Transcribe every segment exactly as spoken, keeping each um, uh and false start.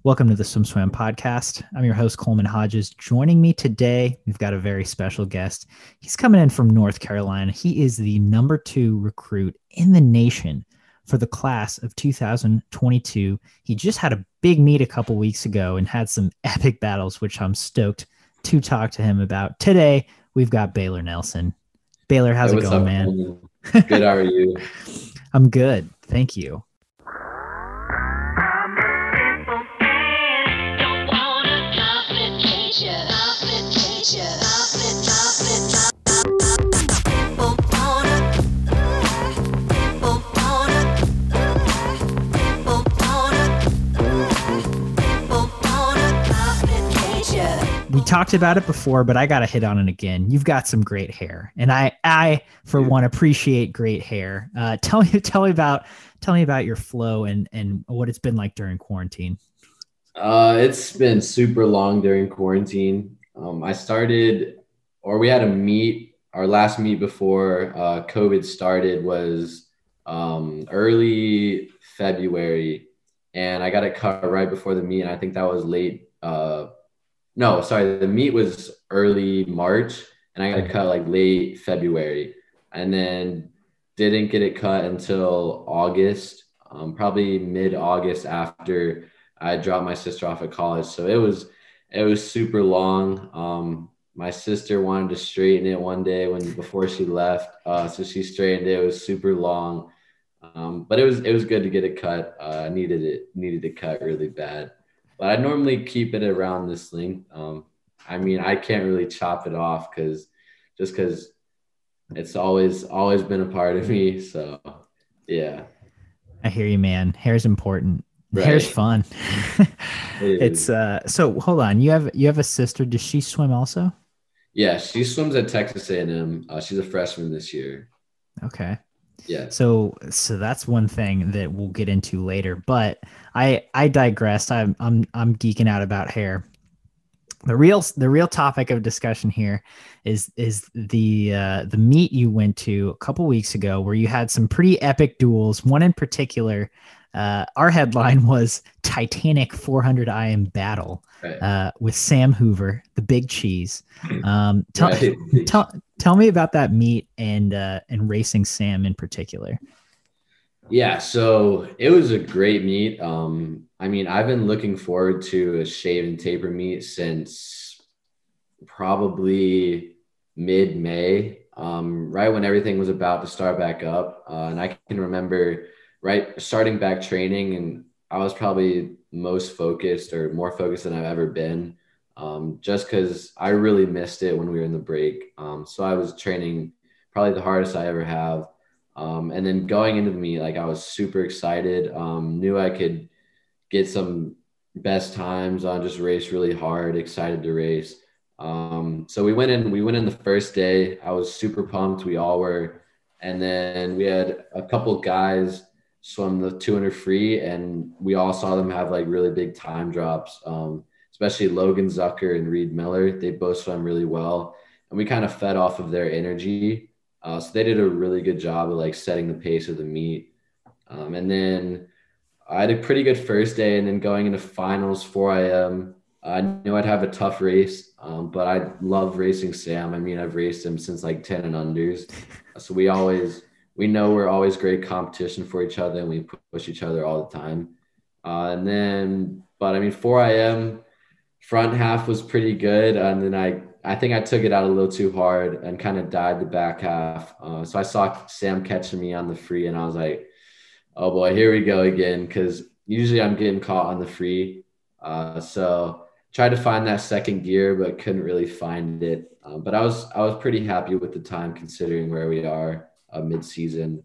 Welcome to the Swim Swam podcast. I'm your host, Coleman Hodges. Joining me today, we've got a very special guest. He's coming in from North Carolina. He is the number two recruit in the nation for the class of two thousand twenty-two. He just had a big meet a couple weeks ago and had some epic battles, which I'm stoked to talk to him about. Today, we've got Baylor Nelson. Baylor, how's Hey, it what's going, up, man? Coleman? Good, how are you? I'm good. Thank you. We talked about it before, but I got to hit on it again. You've got some great hair, and I, I for one, appreciate great hair. Uh, tell me, tell me about, tell me about your flow and and what it's been like during quarantine. Uh, it's been super long during quarantine. Um, I started, or we had a meet. Our last meet before uh, COVID started was um, early February, and I got it cut right before the meet. And I think that was late. Uh, no, sorry, the meet was early March, and I got it cut like late February, and then didn't get it cut until August, um, probably mid-August after I dropped my sister off at college. So it was it was super long. Um, my sister wanted to straighten it one day when before she left, uh, so she straightened it. It was super long, um, but it was it was good to get it cut. Uh, I needed it needed it cut really bad, but I normally keep it around this length. Um, I mean, I can't really chop it off because just because it's always always been a part of me. So yeah, I hear you, man. Hair's important. right. Hair's fun. It It's is. uh. So hold on. You have you have a sister. Does she swim also? Yeah, she swims at Texas A and M. Uh, she's a freshman this year. Okay. Yeah. So so that's one thing that we'll get into later. But I I digress. I'm I'm I'm geeking out about hair. The real the real topic of discussion here is is the uh, the meet you went to a couple weeks ago where you had some pretty epic duels. One in particular, uh, our headline was Titanic four hundred I M battle Right. uh, with Sam Hoover, the Big Cheese. Um, tell, Right. tell tell me about that meet and uh, and racing Sam in particular. Yeah, so it was a great meet. Um, I mean, I've been looking forward to a shave and taper meet since probably mid-May, um, right when everything was about to start back up. Uh, and I can remember right starting back training, and I was probably most focused or more focused than I've ever been, um, just because I really missed it when we were in the break. Um, so I was training probably the hardest I ever have. Um, and then going into the meet, like I was super excited, um, knew I could get some best times on just race really hard, excited to race. Um, so we went in, we went in the first day. I was super pumped. We all were. And then we had a couple guys swim the two hundred free, and we all saw them have like really big time drops. Um, especially Logan Zucker and Reed Miller. They both swam really well. And we kind of fed off of their energy. Uh, so they did a really good job of like setting the pace of the meet. Um, and then I had a pretty good first day, and then going into finals, four A M, I knew I'd have a tough race, um, but I love racing Sam. I mean, I've raced him since like ten and unders. So we always, we know we're always great competition for each other, and we push each other all the time. Uh, and then, but I mean, four A M front half was pretty good. And then I, I think I took it out a little too hard and kind of died the back half. Uh, so I saw Sam catching me on the free, and I was like, oh boy, here we go again. Cause usually I'm getting caught on the free. Uh, so tried to find that second gear, but couldn't really find it. Um, but I was, I was pretty happy with the time considering where we are uh, mid-season.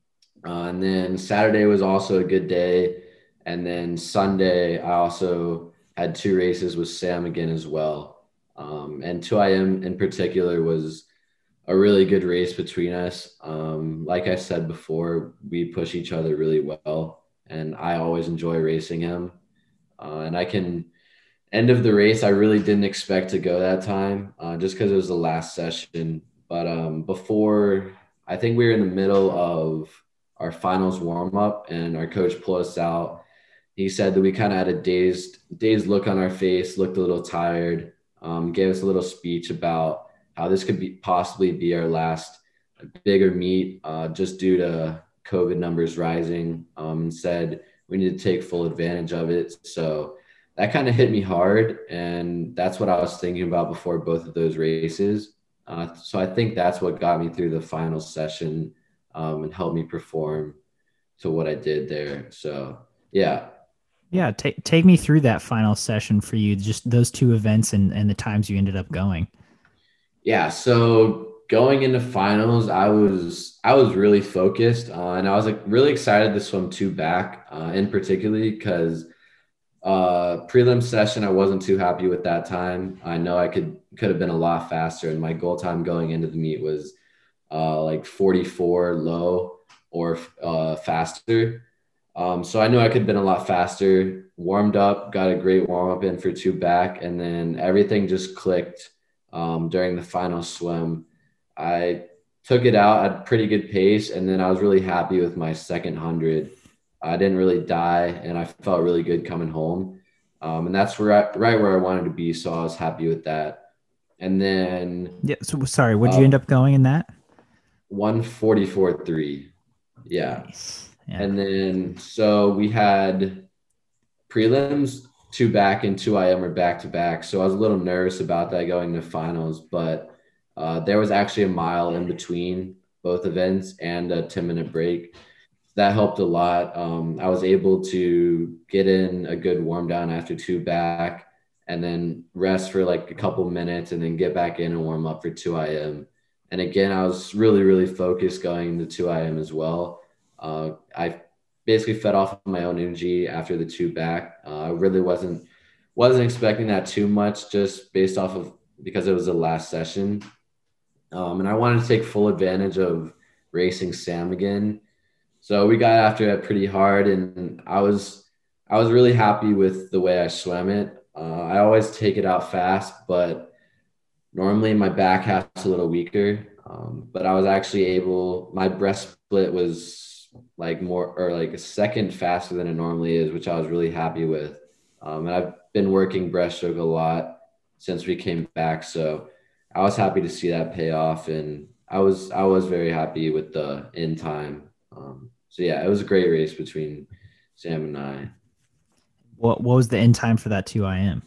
Uh, and then Saturday was also a good day. And then Sunday, I also had two races with Sam again as well. Um, and two I M in particular was a really good race between us. Um, like I said before, we push each other really well, and I always enjoy racing him. Uh, and I can end of the race, I really didn't expect to go that time, uh, just because it was the last session. But um, before, I think we were in the middle of our finals warm up, and our coach pulled us out. he said that we kind of had a dazed, dazed look on our face, looked a little tired, um, gave us a little speech about how this could be possibly be our last bigger meet, uh, just due to COVID numbers rising, um, and said we need to take full advantage of it. So that kind of hit me hard. And that's what I was thinking about before both of those races. Uh, so I think that's what got me through the final session, um, and helped me perform to what I did there. So yeah. Yeah, take take me through that final session for you, just those two events and and the times you ended up going. Yeah, so going into finals, I was I was really focused, uh, and I was like really excited to swim two back, uh, in particularly because uh, prelim session I wasn't too happy with that time. I know I could could have been a lot faster, and my goal time going into the meet was uh, like forty-four low or uh, faster. Um, so I knew I could have been a lot faster. Warmed up, got a great warm up in for two back, and then everything just clicked um, during the final swim. I took it out at a pretty good pace, and then I was really happy with my second hundred. I didn't really die, and I felt really good coming home. Um, and that's where I, right where I wanted to be, so I was happy with that. And then Yeah. So sorry, would you uh, end up going in that? one forty-four point three. Yeah. Nice. Yeah. And then so we had prelims, two back and two I M were back to back. So I was a little nervous about that going to finals, but uh, there was actually a mile in between both events and a ten minute break. That helped a lot. Um, I was able to get in a good warm down after two back and then rest for like a couple minutes and then get back in and warm up for two I M. And again, I was really, really focused going into two I M as well. Uh, I basically fed off of my own energy after the two back. Uh, I really wasn't wasn't expecting that too much, just based off of because it was the last session, um, and I wanted to take full advantage of racing Sam again. So we got after it pretty hard, and I was I was really happy with the way I swam it. Uh, I always take it out fast, but normally my back half's a little weaker. Um, but I was actually able. My breast split was like more or like a second faster than it normally is, which I was really happy with. Um, and I've been working breaststroke a lot since we came back. So I was happy to see that pay off. And I was, I was very happy with the in time. Um, so yeah, it was a great race between Sam and I. What what was the end time for that two I M?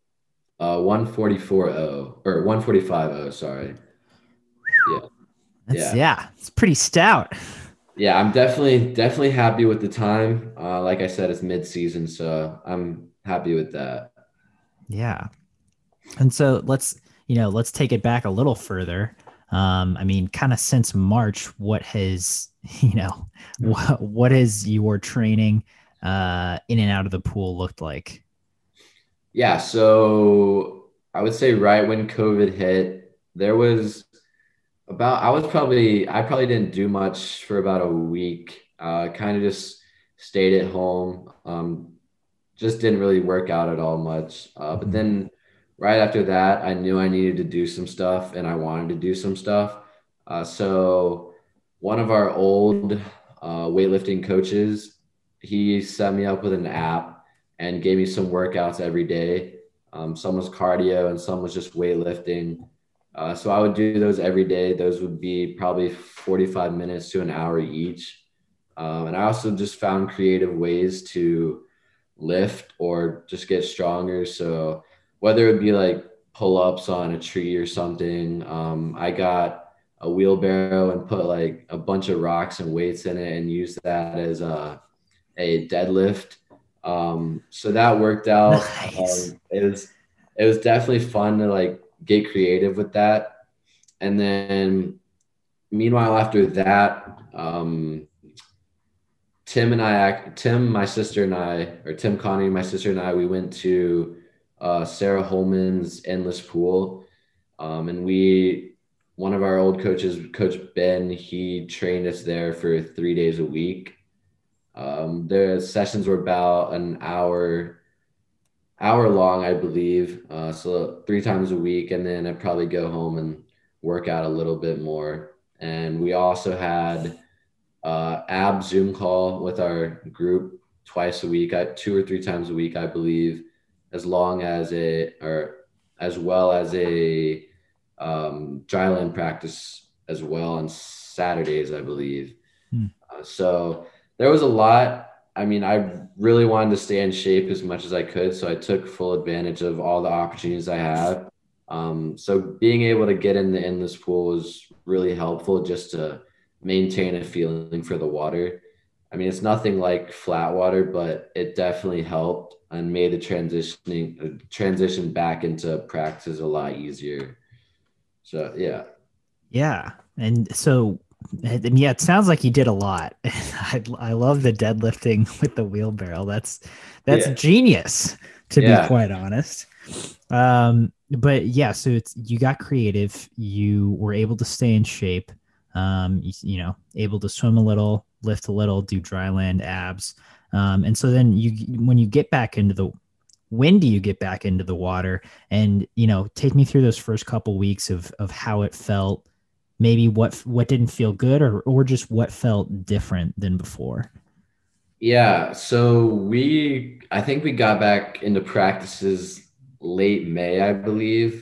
Uh, one forty-four point oh or one forty-five point oh, sorry. Yeah. That's Yeah. yeah, it's pretty stout. Yeah, I'm definitely definitely happy with the time. Uh, like I said, it's mid-season, so I'm happy with that. Yeah. And so let's, you know, let's take it back a little further. Um, I mean, kind of since March, what has, you know, what, what has your training uh, in and out of the pool looked like? Yeah, so I would say right when COVID hit, there was about I was probably I probably didn't do much for about a week. Uh, kind of just stayed at home. Um, just didn't really work out at all much. Uh, but then right after that, I knew I needed to do some stuff and I wanted to do some stuff. Uh, so one of our old uh, weightlifting coaches, he set me up with an app and gave me some workouts every day. Um, some was cardio and some was just weightlifting. Uh, so I would do those every day. Those would be probably forty-five minutes to an hour each. Um, and I also just found creative ways to lift or just get stronger. So whether it be like pull-ups on a tree or something, um, I got a wheelbarrow and put like a bunch of rocks and weights in it and used that as a, a deadlift. Um, so that worked out. Nice. Um, it was, it was definitely fun to like get creative with that. And then meanwhile, after that, um, Tim and I, Tim, my sister and I, or Tim Connie, my sister and I, we went to uh, Sarah Holman's Endless Pool. Um, and we, one of our old coaches, Coach Ben, he trained us there for three days a week. Um, the sessions were about an hour, hour long, I believe. Uh, so three times a week. And then I'd probably go home and work out a little bit more. And we also had uh, ab Zoom call with our group twice a week, I, two or three times a week, I believe, as long as a, or as well as a um, dryland practice as well on Saturdays, I believe. Hmm. Uh, so there was a lot. I mean, I really wanted to stay in shape as much as I could. So I took full advantage of all the opportunities I have. Um, so being able to get in the endless pool was really helpful just to maintain a feeling for the water. I mean, it's nothing like flat water, but it definitely helped and made the transitioning uh, transition back into practice a lot easier. So yeah. Yeah. And so, and yeah, it sounds like you did a lot. I, I love the deadlifting with the wheelbarrow. That's, that's Yeah. genius, to be Yeah. quite honest. Um, but yeah, so it's, you got creative, you were able to stay in shape, um, you, you know, able to swim a little, lift a little, do dry land abs. Um, and so then you, when you get back into the, when do you get back into the water? And, you know, take me through those first couple weeks of, of how it felt, maybe what, what didn't feel good, or, or just what felt different than before. Yeah. So we, I think we got back into practices late May, I believe.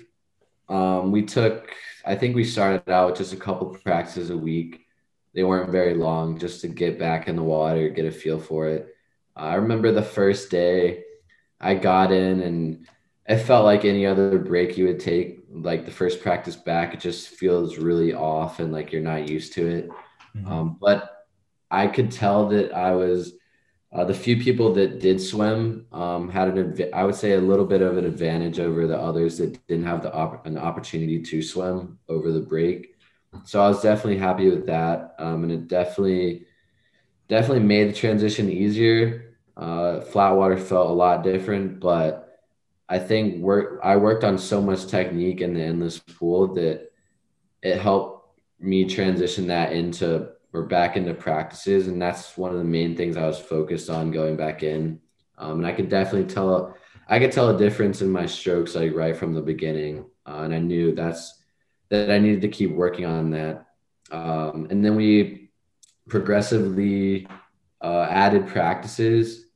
Um, we took, I think we started out with just a couple practices a week. They weren't very long, just to get back in the water, get a feel for it. Uh, I remember the first day I got in and it felt like any other break you would take. Like the first practice back, it just feels really off and like you're not used to it. Mm-hmm. Um, but I could tell that I was uh, the few people that did swim um, had an, adv- I would say a little bit of an advantage over the others that didn't have the op- an opportunity to swim over the break. So I was definitely happy with that. Um, and it definitely, definitely made the transition easier. Uh, flat water felt a lot different, but I think work, I worked on so much technique in the endless pool that it helped me transition that into or back into practices. And that's one of the main things I was focused on going back in. Um, and I could definitely tell, I could tell a difference in my strokes, like right from the beginning. Uh, and I knew that's, that I needed to keep working on that. Um, and then we progressively uh, added practices.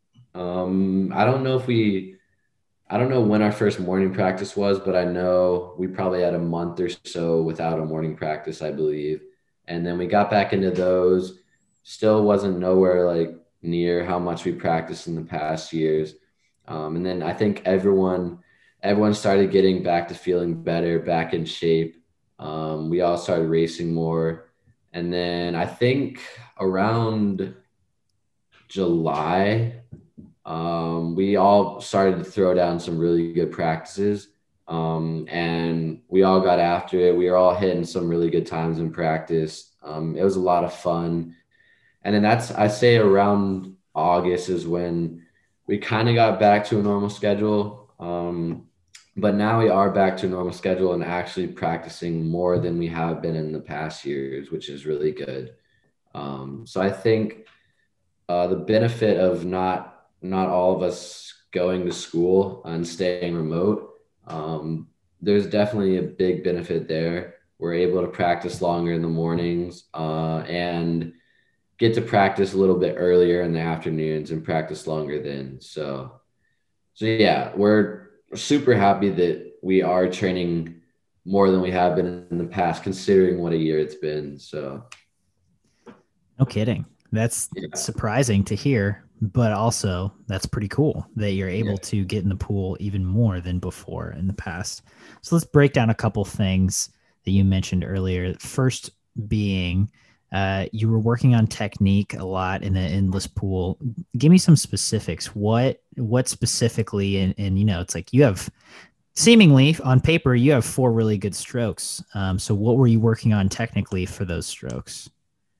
Um, I don't know if we, I don't know when our first morning practice was, but I know we probably had a month or so without a morning practice, I believe. And then we got back into those. Still wasn't nowhere like near how much we practiced in the past years. Um, and then I think everyone, everyone started getting back to feeling better, back in shape. Um, we all started racing more. And then I think around July, um, we all started to throw down some really good practices. Um, and we all got after it. We were all hitting some really good times in practice. Um, it was a lot of fun. And then that's, I say around August is when we kind of got back to a normal schedule. Um, but now we are back to a normal schedule and actually practicing more than we have been in the past years, which is really good. Um, so I think uh, the benefit of not not all of us going to school and staying remote, um, there's definitely a big benefit there. We're able to practice longer in the mornings uh, and get to practice a little bit earlier in the afternoons and practice longer then. So, so yeah, we're super happy that we are training more than we have been in the past, considering what a year it's been. So, No kidding. That's yeah, surprising to hear, but also that's pretty cool that you're yeah, able to get in the pool even more than before in the past. So let's break down a couple things that you mentioned earlier. First being uh, you were working on technique a lot in the endless pool. Give me some specifics. What what specifically? And, and you know, it's like you have seemingly on paper you have four really good strokes. Um, so what were you working on technically for those strokes?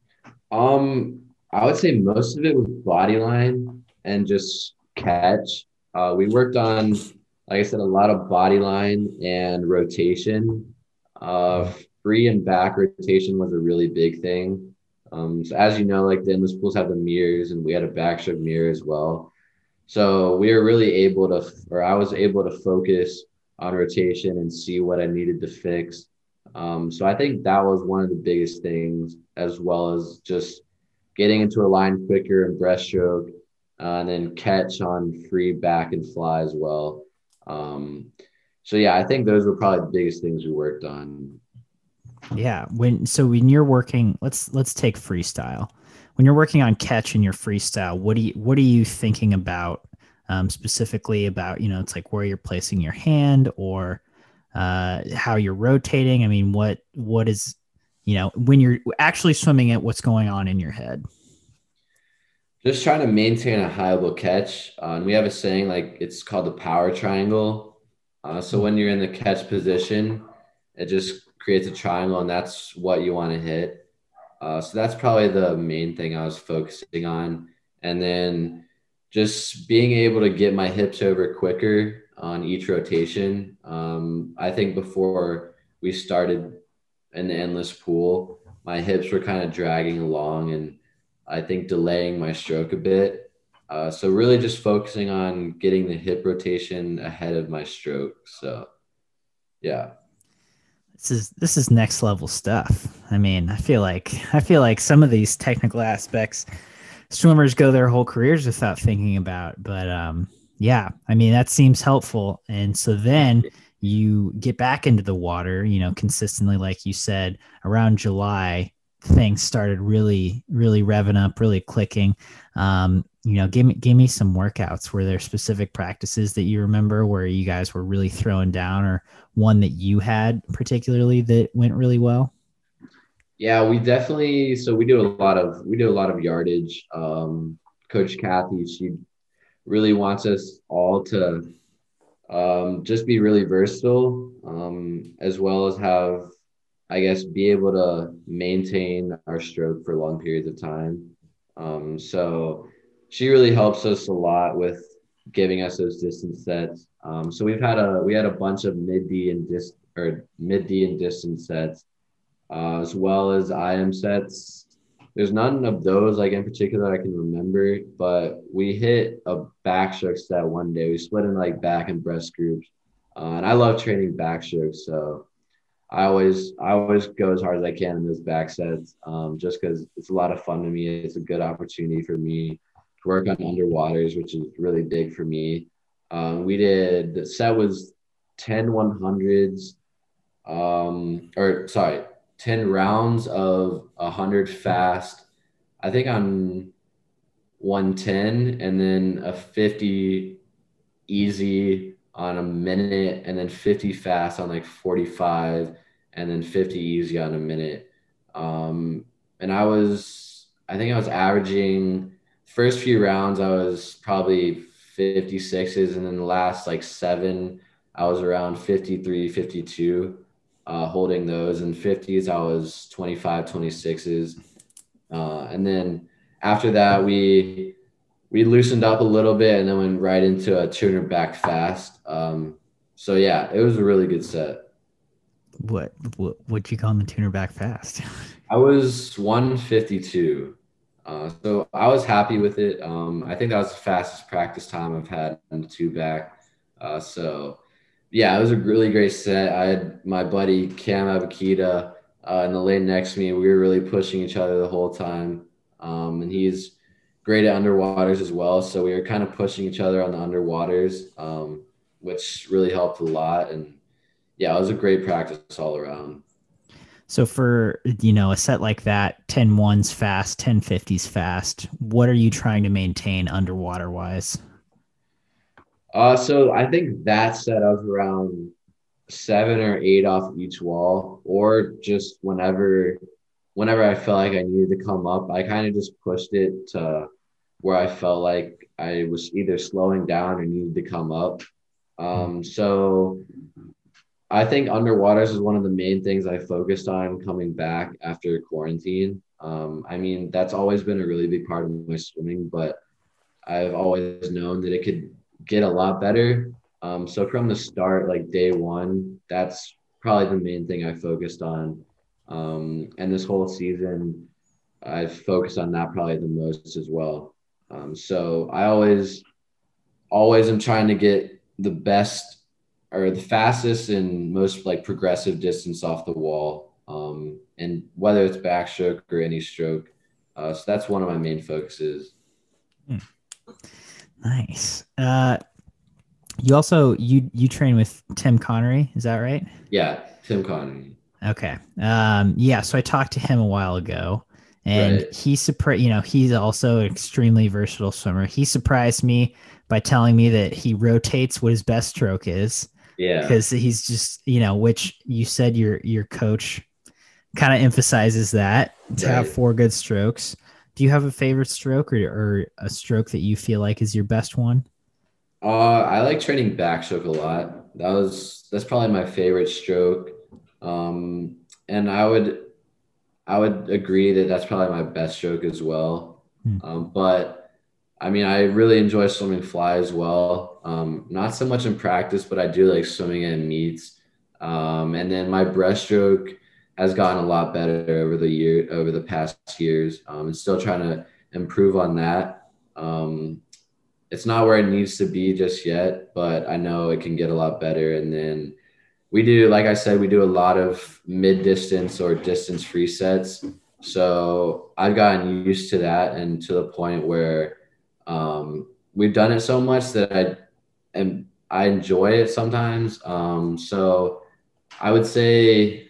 Um, I would say most of it was body line and just catch. Uh, we worked on, like I said, a lot of body line and rotation. Uh, free and back rotation was a really big thing. Um, so as you know, like the endless pools have the mirrors, and we had a backstroke mirror as well. So we were really able to, or I was able to focus on rotation and see what I needed to fix. Um, so I think that was one of the biggest things, as well as just getting into a line quicker and breaststroke. uh, and then catch on free back and fly as well. Um, so yeah, I think those were probably the biggest things we worked on. Yeah. When so when you're working, let's let's take freestyle. When you're working on catch in your freestyle, what do you what are you thinking about um, specifically about, you know, it's like where you're placing your hand or uh, how you're rotating? I mean, what what is, you know, when you're actually swimming it, what's going on in your head? Just trying to maintain a high level catch. Uh, and we have a saying like it's called the power triangle. Uh, so when you're in the catch position, it just creates a triangle, and that's what you want to hit. Uh, so that's probably the main thing I was focusing on. And then just being able to get my hips over quicker on each rotation. Um, I think before we started in the endless pool, my hips were kind of dragging along and I think delaying my stroke a bit. Uh, so really just focusing on getting the hip rotation ahead of my stroke. So yeah. This is this is next level stuff. I mean, I feel like I feel like some of these technical aspects swimmers go their whole careers without thinking about. But um, yeah, I mean that seems helpful. And so then you get back into the water, you know, consistently, like you said, around July, things started really, really revving up, really clicking. Um, you know, give me give me some workouts. Were there specific practices that you remember where you guys were really throwing down, or one that you had particularly that went really well? Yeah, we definitely, so we do a lot of, we do a lot of yardage. Um, Coach Kathy, she really wants us all to um, just be really versatile, um, as well as have, I guess, be able to maintain our stroke for long periods of time. Um, so she really helps us a lot with giving us those distance sets. Um, so we've had a we had a bunch of mid D and dis or mid D and distance sets, uh, as well as I M sets. There's none of those like in particular I can remember, but we hit a backstroke set one day. We split in like back and breast groups, uh, and I love training backstrokes, so I always I always go as hard as I can in those back sets, um, just because it's a lot of fun to me. It's a good opportunity for me to work on underwaters, which is really big for me. Um, we did the set was ten one hundreds, um, or sorry, ten rounds of one hundred fast, I think on one ten, and then a fifty easy on a minute, and then fifty fast on like forty-five, and then fifty easy on a minute. Um, and I was, I think I was averaging first few rounds, I was probably fifty-sixes, and then the last like seven, I was around fifty-three, fifty-two, uh, holding those. And fifties, I was twenty-five, twenty-sixes. Uh, and then after that, we we loosened up a little bit and then went right into a tuner back fast. Um, so yeah, it was a really good set. What what what you call the tuner back fast? I was one fifty-two. Uh, so I was happy with it. Um, I think that was the fastest practice time I've had in the two back. Uh, so yeah, it was a really great set. I had my buddy Cam Abakita uh, in the lane next to me. We were really pushing each other the whole time. Um, and he's great at underwaters as well. So we were kind of pushing each other on the underwaters, um, which really helped a lot. And yeah, it was a great practice all around. So for, you know, a set like that, ten ones fast, ten fifties fast, what are you trying to maintain underwater wise? Uh, so I think that set I was around seven or eight off each wall, or just whenever whenever I felt like I needed to come up, I kind of just pushed it to where I felt like I was either slowing down or needed to come up. Um, so I think underwaters is one of the main things I focused on coming back after quarantine. Um, I mean, that's always been a really big part of my swimming, but I've always known that it could get a lot better. Um, so from the start, like day one, that's probably the main thing I focused on. Um, and this whole season, I've focused on that probably the most as well. Um, so I always, always am trying to get the best or the fastest and most like progressive distance off the wall. Um, and whether it's backstroke or any stroke. Uh, so that's one of my main focuses. Hmm. Nice. Uh, you also you you train with Tim Connery, is that right? Yeah, Tim Connery. Okay. Um, yeah, so I talked to him a while ago and Right. he surprised, you know, he's also an extremely versatile swimmer. He surprised me by telling me that he rotates what his best stroke is Yeah. because he's just, you know, which you said your your coach kind of emphasizes that to have Right. four good strokes. Do you have a favorite stroke or, or a stroke that you feel like is your best one? Uh, I like training backstroke a lot. That was that's probably my favorite stroke. Um, and I would I would agree that that's probably my best stroke as well. Hmm. Um, but I mean, I really enjoy swimming fly as well. Um, not so much in practice, but I do like swimming in meets. Um, and then my breaststroke has gotten a lot better over the year, over the past years. Um, and still trying to improve on that. Um, it's not where it needs to be just yet, but I know it can get a lot better. And then we do, like I said, we do a lot of mid distance or distance free sets. So I've gotten used to that and to the point where um, we've done it so much that I and I enjoy it sometimes. Um, so I would say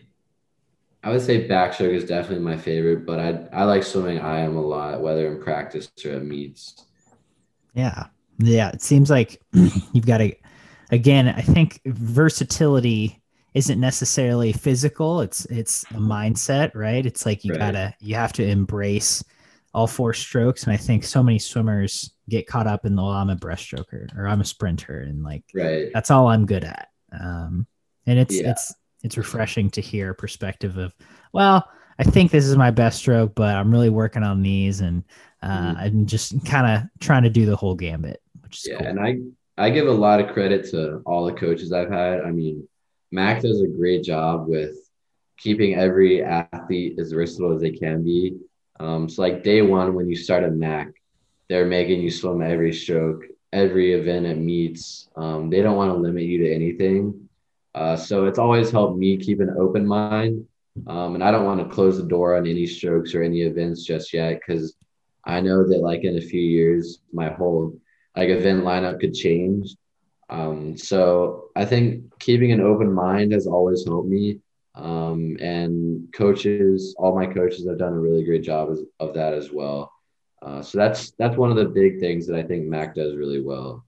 I would say backstroke is definitely my favorite, but I I like swimming I am a lot, whether in practice or at meets. Yeah. Yeah. It seems like you've got to, again, I think versatility isn't necessarily physical. It's, it's a mindset, right? It's like you Right. gotta, you have to embrace all four strokes. And I think so many swimmers get caught up in the, well, I'm a breaststroker or I'm a sprinter. And like, Right. that's all I'm good at. Um, and it's, Yeah. it's, it's refreshing to hear a perspective of, well, I think this is my best stroke, but I'm really working on these. And uh, Mhm. I'm just kind of trying to do the whole gambit, which is Yeah, cool. and I I give a lot of credit to all the coaches I've had. I mean, Mac does a great job with keeping every athlete as versatile as they can be. Um, so like day one when you start at Mac, they're making you swim every stroke, every event at meets. Um, they don't want to limit you to anything. Uh, so it's always helped me keep an open mind. Um, and I don't want to close the door on any strokes or any events just yet because I know that like in a few years, my whole like event lineup could change. Um, so I think keeping an open mind has always helped me. Um, and coaches, all my coaches have done a really great job as, of that as well. Uh, so that's that's one of the big things that I think Mac does really well.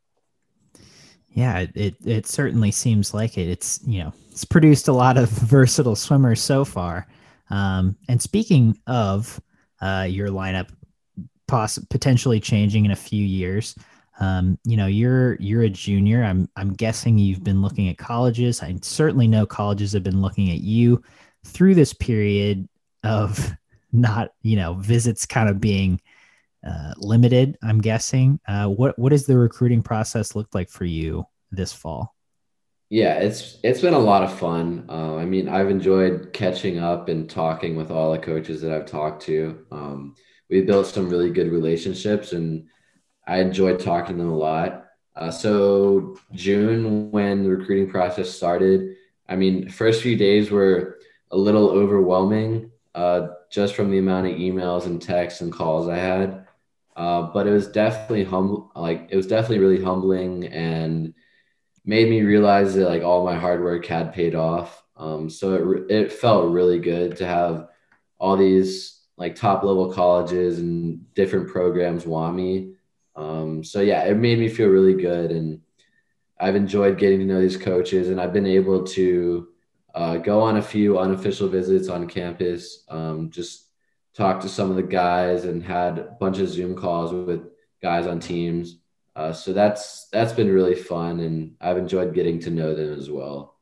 Yeah, it, it it certainly seems like it. It's you know it's produced a lot of versatile swimmers so far. Um, and speaking of uh, your lineup poss- potentially changing in a few years, um, you know you're you're a junior. I'm I'm guessing you've been looking at colleges. I certainly know colleges have been looking at you through this period of not you know visits kind of being uh, limited. I'm guessing. Uh, what what does the recruiting process look like for you this fall? Yeah, it's it's been a lot of fun. Uh, I mean, I've enjoyed catching up and talking with all the coaches that I've talked to. Um, we built some really good relationships, and I enjoyed talking to them a lot. Uh, so June, when the recruiting process started, I mean, first few days were a little overwhelming, uh, just from the amount of emails and texts and calls I had. Uh, but it was definitely hum like it was definitely really humbling and made me realize that like all my hard work had paid off. Um, so it re- it felt really good to have all these like top level colleges and different programs want me. Um, so yeah, it made me feel really good, and I've enjoyed getting to know these coaches, and I've been able to uh, go on a few unofficial visits on campus, um, just talk to some of the guys, and had a bunch of Zoom calls with guys on teams. Uh, so that's that's been really fun, and I've enjoyed getting to know them as well.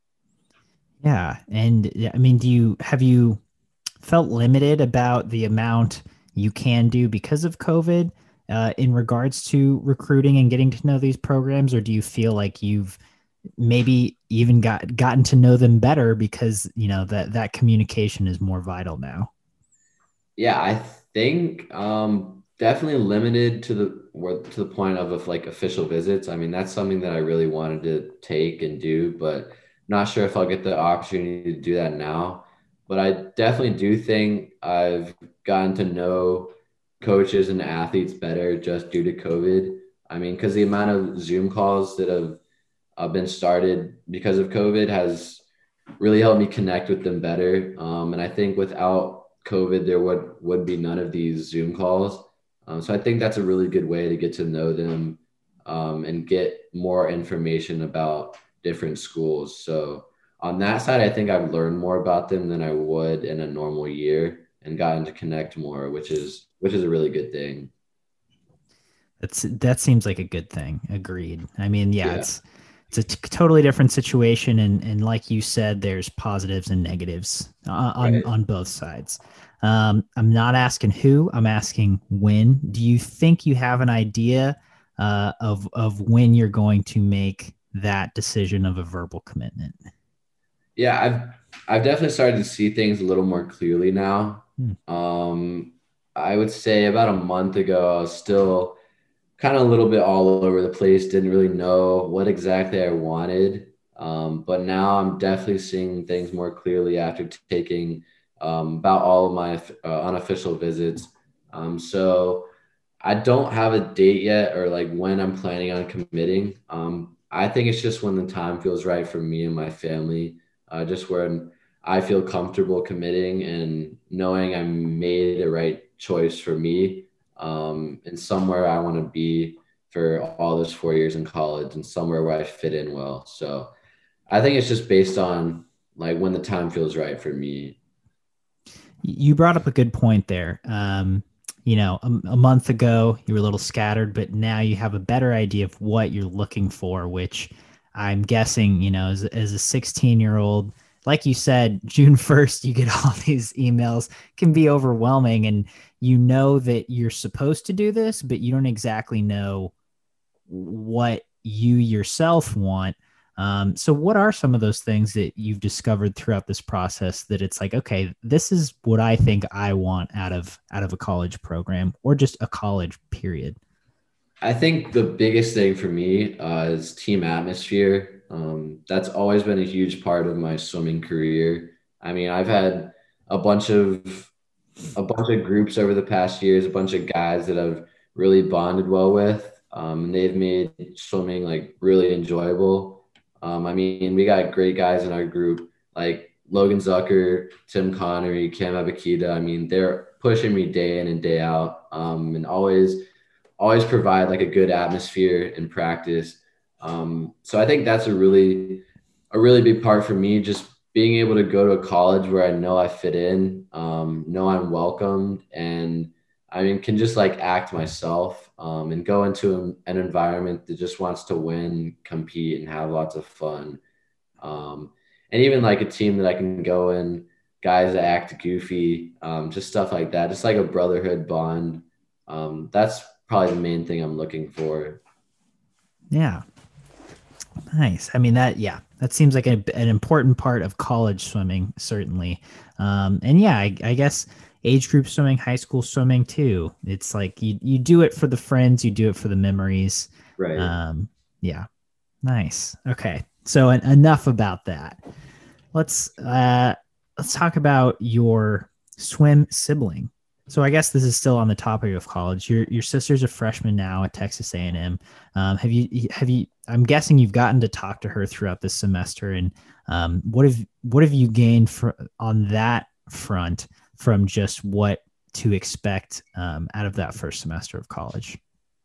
Yeah, and yeah, I mean, do you have you felt limited about the amount you can do because of COVID uh, in regards to recruiting and getting to know these programs, or do you feel like you've maybe even got gotten to know them better because you know that that communication is more vital now? Yeah, I think um, definitely limited to the where- to the point of, of like official visits. I mean, that's something that I really wanted to take and do, but not sure if I'll get the opportunity to do that now. But I definitely do think I've gotten to know coaches and athletes better just due to COVID. I mean, because the amount of Zoom calls that have uh, been started because of COVID has really helped me connect with them better. Um, and I think without COVID, there would would be none of these Zoom calls. Um, so I think that's a really good way to get to know them um, and get more information about different schools. So on that side, I think I've learned more about them than I would in a normal year and gotten to connect more, which is which is a really good thing. That's that seems like a good thing. Agreed. I mean, yeah, Yeah, it's it's a t- totally different situation, and and like you said, there's positives and negatives uh, on right. on both sides. Um, I'm not asking who. I'm asking when. Do you think you have an idea uh, of of when you're going to make that decision of a verbal commitment? Yeah, I've I've definitely started to see things a little more clearly now. Hmm. Um, I would say about a month ago, I was still kind of a little bit all over the place, didn't really know what exactly I wanted. Um, but now I'm definitely seeing things more clearly after t- taking um, about all of my uh, unofficial visits. Um, so I don't have a date yet or like when I'm planning on committing. Um, I think it's just when the time feels right for me and my family, uh, just when I feel comfortable committing and knowing I made the right choice for me um, and somewhere I want to be for all those four years in college and somewhere where I fit in well. So I think it's just based on like when the time feels right for me. You brought up a good point there. Um, you know, a, a month ago you were a little scattered, but now you have a better idea of what you're looking for, which I'm guessing, you know, as, as a sixteen year old, like you said, June first, you get all these emails, can be overwhelming. And you know that you're supposed to do this, but you don't exactly know what you yourself want. Um, so, what are some of those things that you've discovered throughout this process that it's like, okay, this is what I think I want out of out of a college program or just a college period? I think the biggest thing for me uh, is team atmosphere. Um, that's always been a huge part of my swimming career. I mean, I've had a bunch of a bunch of groups over the past years, a bunch of guys that I've really bonded well with. Um, and they've made swimming like really enjoyable. Um, I mean, we got great guys in our group like Logan Zucker, Tim Connery, Cam Abakita. I mean, they're pushing me day in and day out, um, and always always provide like a good atmosphere in practice. Um, so I think that's a really a really big part for me, just being able to go to a college where I know I fit in, um, know I'm welcomed, and I mean can just like act myself um, and go into an, an environment that just wants to win, compete, and have lots of fun. Um, and even like a team that I can go in, guys that act goofy, um, just stuff like that, just like a brotherhood bond. Um, that's probably the main thing I'm looking for. Yeah, nice. I mean that, yeah, that seems like a, an important part of college swimming, certainly. Um, and yeah, I, I guess age group swimming, high school swimming too. It's like you you do it for the friends, you do it for the memories. Right. Um, yeah, nice. Okay, so en- enough about that. Let's uh, let's talk about your swim sibling. So I guess this is still on the topic of college. Your your sister's a freshman now at Texas A and M. Um, have you have you? I'm guessing you've gotten to talk to her throughout this semester. And um, what have what have you gained for, on that front from just what to expect um, out of that first semester of college?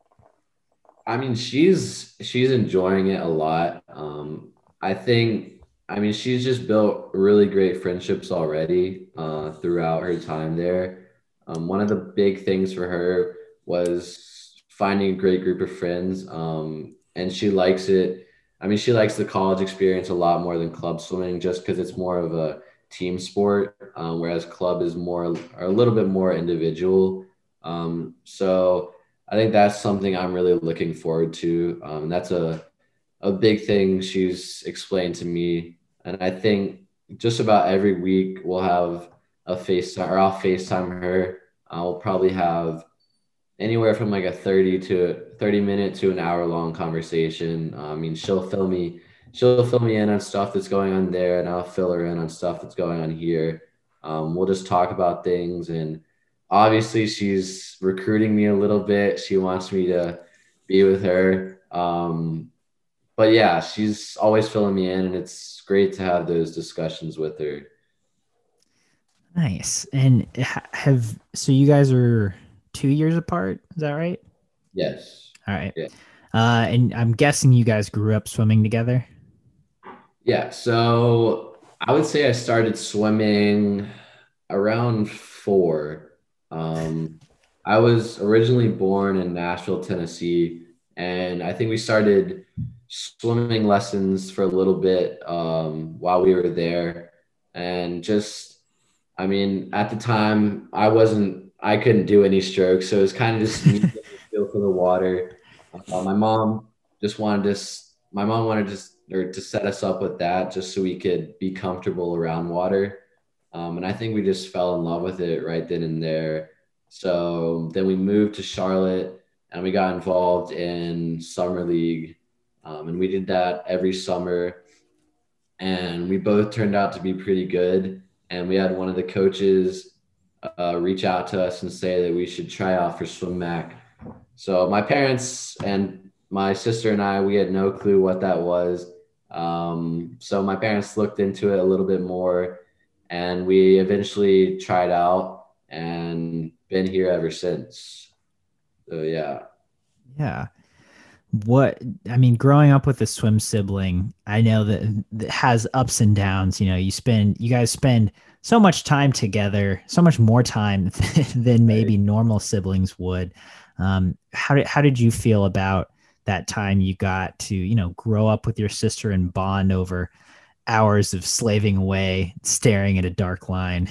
I mean, she's she's enjoying it a lot. Um, I think, I mean, she's just built really great friendships already uh, throughout her time there. Um, one of the big things for her was finding a great group of friends, um, and she likes it. I mean, she likes the college experience a lot more than club swimming, just because it's more of a team sport, um, whereas club is more or a little bit more individual. Um, so. I think that's something I'm really looking forward to. Um, that's a a big thing she's explained to me, and I think just about every week we'll have a FaceTime, or I'll FaceTime her. I'll probably have anywhere from like a thirty to thirty minute to an hour long conversation. Uh, I mean, she'll fill me she'll fill me in on stuff that's going on there, and I'll fill her in on stuff that's going on here. Um, we'll just talk about things, and obviously she's recruiting me a little bit. She wants me to be with her. Um, but yeah, she's always filling me in, and it's great to have those discussions with her. Nice. And ha- have so you guys are two years apart? Is that right? Yes. All right. Yeah. Uh, and I'm guessing you guys grew up swimming together. Yeah. So I would say I started swimming around four. Um, I was originally born in Nashville, Tennessee, and I think we started swimming lessons for a little bit um, while we were there. And just, I mean, at the time, I wasn't, I couldn't do any strokes. So it was kind of just me getting a feel for the water. Uh, my mom just wanted us, my mom wanted to, or to set us up with that just so we could be comfortable around water. Um, and I think we just fell in love with it right then and there. So then we moved to Charlotte and we got involved in summer league. Um, and we did that every summer. And we both turned out to be pretty good. And we had one of the coaches uh, reach out to us and say that we should try out for SwimMac. So my parents and my sister and I, we had no clue what that was. Um, so my parents looked into it a little bit more, and we eventually tried out and been here ever since. So yeah. Yeah. What I mean, growing up with a swim sibling, I know that that has ups and downs. You know, you spend, you guys spend so much time together, so much more time than Right. maybe normal siblings would. Um, how did how did you feel about that time you got to, you know, grow up with your sister and bond over hours of slaving away, staring at a dark line?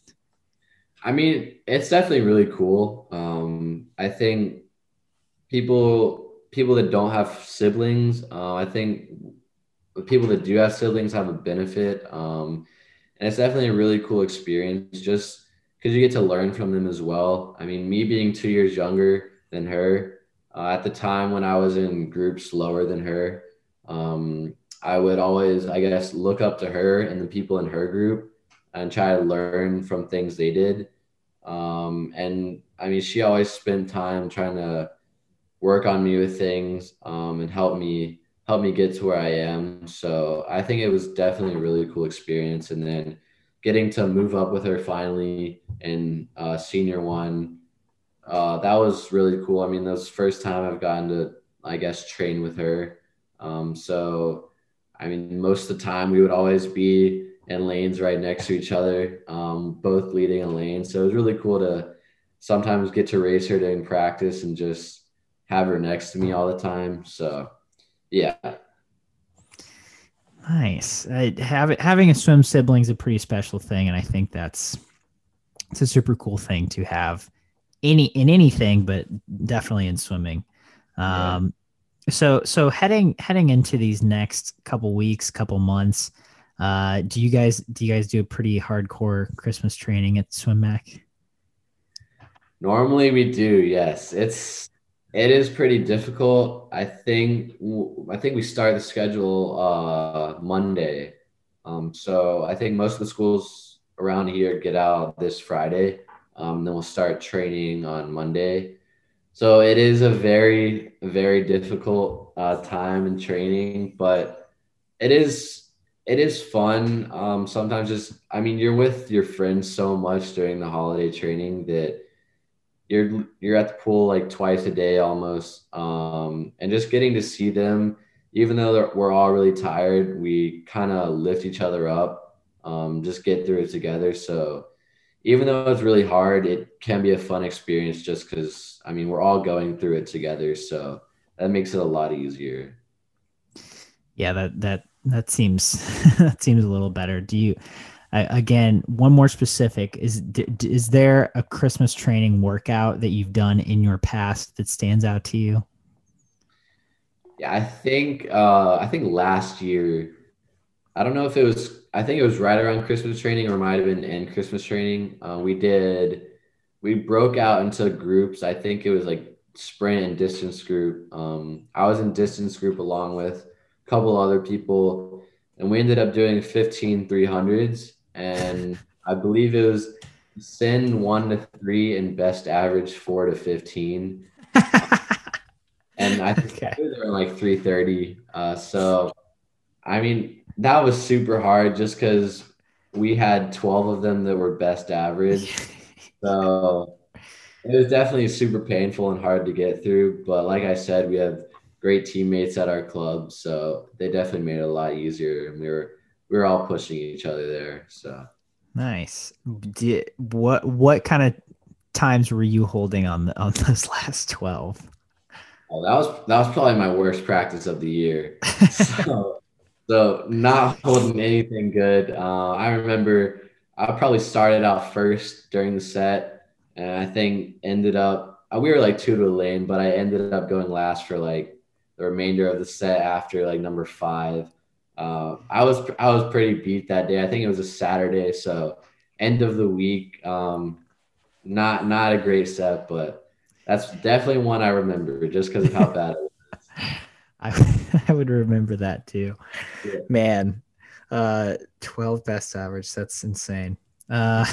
I mean, it's definitely really cool. Um, I think people people that don't have siblings, uh, I think the people that do have siblings have a benefit. Um, and it's definitely a really cool experience just because you get to learn from them as well. I mean, me being two years younger than her, uh, at the time when I was in groups lower than her, um, I would always, I guess, look up to her and the people in her group and try to learn from things they did. Um, and I mean, she always spent time trying to work on me with things um, and help me help me get to where I am. So I think it was definitely a really cool experience. And then getting to move up with her finally in uh, senior one, uh, that was really cool. I mean, that was the first time I've gotten to, I guess, train with her. Um, so, I mean, most of the time we would always be in lanes right next to each other, um, both leading a lane. So it was really cool to sometimes get to race her during practice and just have her next to me all the time. So, yeah. Nice. I, have, having a swim sibling is a pretty special thing, and I think that's it's a super cool thing to have any in anything, but definitely in swimming. Yeah. Um, so so heading heading into these next couple weeks, couple months, uh, do you guys do you guys do a pretty hardcore Christmas training at SwimMac? Normally we do, yes. It's it is pretty difficult. I think I think we start the schedule uh Monday. Um, so I think most of the schools around here get out this Friday. Um, then we'll start training on Monday. So it is a very, very difficult uh, time in training, but it is it is fun. Um, sometimes just I mean you're with your friends so much during the holiday training that you're you're at the pool like twice a day almost, um, and just getting to see them, even though they're- we're all really tired, we kind of lift each other up, um, just get through it together. So even though it's really hard, it can be a fun experience just because I mean we're all going through it together, so that makes it a lot easier. Yeah, that that that seems that seems a little better. Do you I, again, one more specific is d- d- is there a Christmas training workout that you've done in your past that stands out to you? Yeah, I think uh, I think last year I don't know if it was, I think it was right around Christmas training or might have been in Christmas training. Uh, we did, we broke out into groups. I think it was like sprint and distance group. Um, I was in distance group along with a couple other people, and we ended up doing fifteen three hundreds. And I believe it was, Sin one to three and best average four to fifteen. And I think Okay. they were like three thirty. Uh, so, I mean, that was super hard just because we had twelve of them that were best average. So it was definitely super painful and hard to get through. But like I said, we have great teammates at our club. So they definitely made it a lot easier. And we were we were all pushing each other there. So Nice. Did, what what kind of times were you holding on the, on those last twelve? oh, that was that was probably my worst practice of the year. So So not holding anything good. Uh, I remember I probably started out first during the set, and I think ended up uh, we were like two to a lane, but I ended up going last for like the remainder of the set after like number five. Uh, I was I was pretty beat that day. I think it was a Saturday, so end of the week. Um, not not a great set, but that's definitely one I remember just because of how bad it was. I I would remember that too. Yeah. Man, uh, twelve best average. That's insane. Uh,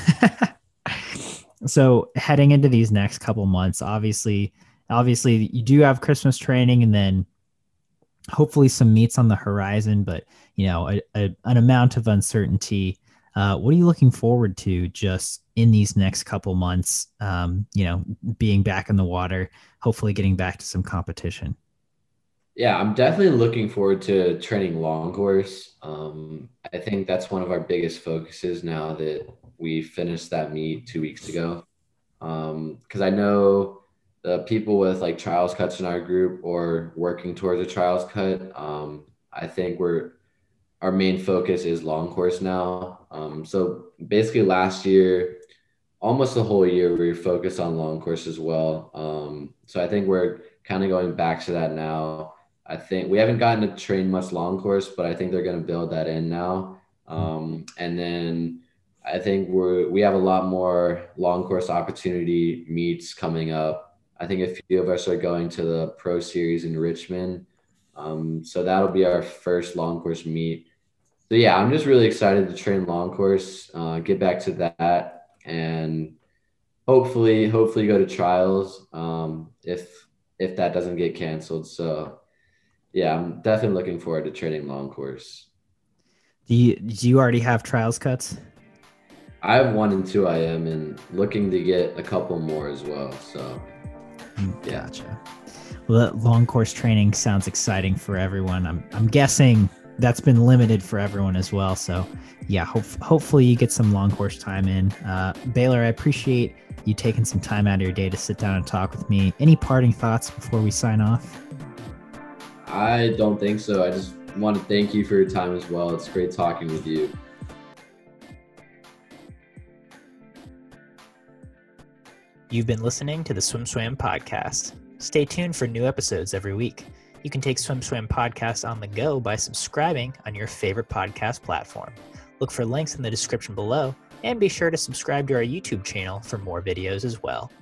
so heading into these next couple months, obviously, obviously you do have Christmas training and then hopefully some meets on the horizon, but you know, a, a, an amount of uncertainty. Uh, what are you looking forward to just in these next couple months? Um, you know, being back in the water, hopefully getting back to some competition. Yeah, I'm definitely looking forward to training long course. Um, I think that's one of our biggest focuses now that we finished that meet two weeks ago. Um, because I know the people with like trials cuts in our group or working towards a trials cut. Um, I think we're our main focus is long course now. Um, so basically last year, almost the whole year, we were focused on long course as well. Um, so I think we're kind of going back to that now. I think we haven't gotten to train much long course, but I think they're going to build that in now. Um, and then I think we're we have a lot more long course opportunity meets coming up. I think a few of us are going to the Pro Series in Richmond. Um, so that'll be our first long course meet. So yeah, I'm just really excited to train long course, uh, get back to that, and hopefully, hopefully go to trials um, if if that doesn't get canceled. So yeah, I'm definitely looking forward to training long course. Do you do you already have trials cuts? I have one and two I am and looking to get a couple more as well. So yeah. Gotcha. Well, that long course training sounds exciting for everyone. I'm I'm guessing that's been limited for everyone as well. So yeah, hope, hopefully you get some long course time in. Uh, Baylor, I appreciate you taking some time out of your day to sit down and talk with me. Any parting thoughts before we sign off? I don't think so. I just want to thank you for your time as well. It's great talking with you. You've been listening to the Swim Swam podcast. Stay tuned for new episodes every week. You can take Swim Swam podcast on the go by subscribing on your favorite podcast platform. Look for links in the description below, and be sure to subscribe to our YouTube channel for more videos as well.